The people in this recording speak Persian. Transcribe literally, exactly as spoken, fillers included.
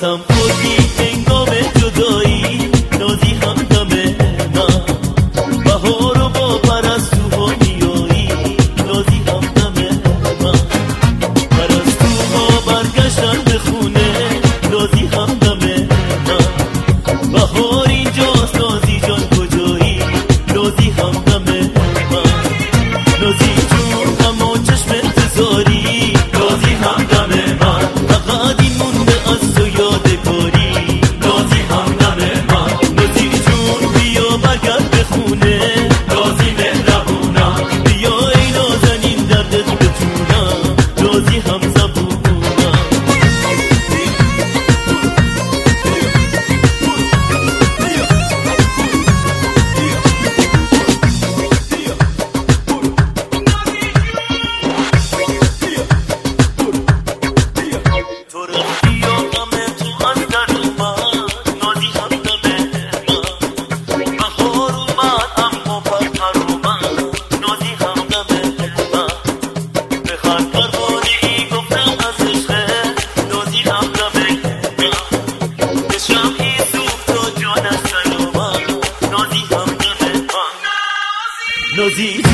قسم خوردی هنگام جدایی، نازی همدم من بهار و با پرستوها میایی، نازی همدم من پرستوها برگشتن به خونه، نازی همدم من بهار اینجاست، نازی جان کجایی، نازی همدم من نازی جون اما چشم انتظاری، نازی همدم من فقط این مونده از تو یادگاری، نازی همدم من نازی جون بیا برگرد به خونه، نازی مهربونم بیا ای نازنین دردت بتونم، نازی هم زبونم نازی